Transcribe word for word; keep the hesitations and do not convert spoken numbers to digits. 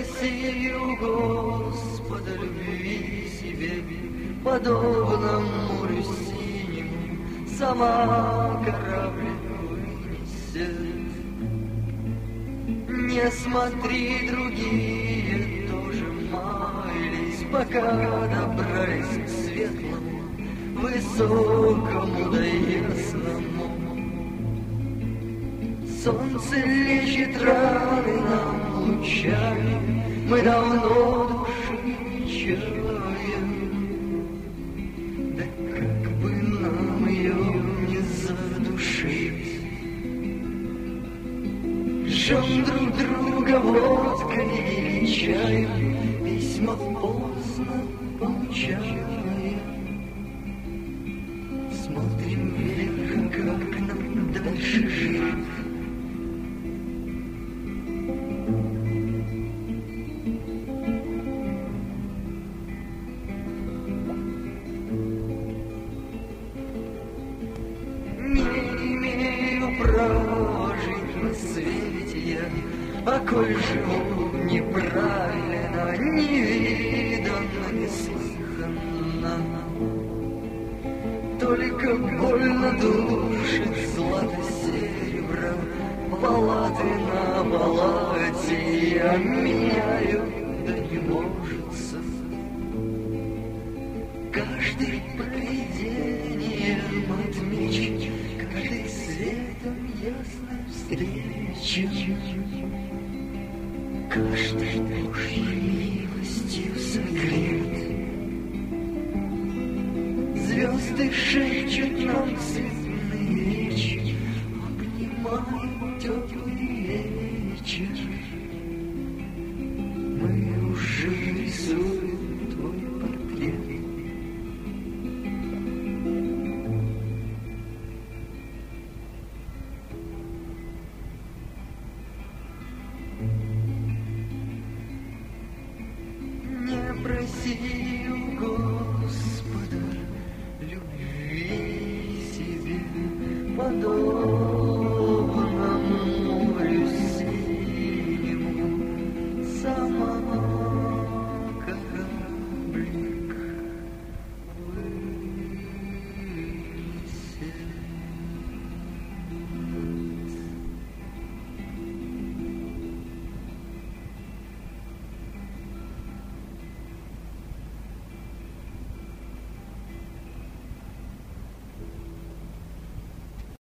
проси у Господа любви себе, подобно морю синему, сама корабль вынесет. Не смотри, другие тоже маялись, пока добрались к светлому, высокому да ясному. Солнце лечит раны нам лучами, мы давно души не чаем. Да как бы нам ее не задушить? Жжем друг друга водкой или чаем, письма поздно получаем. Смотрим вверх, как нам дальше жить. Право жить на свете я, а коль живу неправильно, невиданно, неслыханно, только больно душит злато серебро, палаты на палате я меняю, да не может. Каждый провидением отмечен, каждый светом ясной встречи, каждой Божьей милостью согрет. Звезды шепчут нам цветные речи, обнимают теплый вечер. Мы уже рисуем твой портрет. Не проси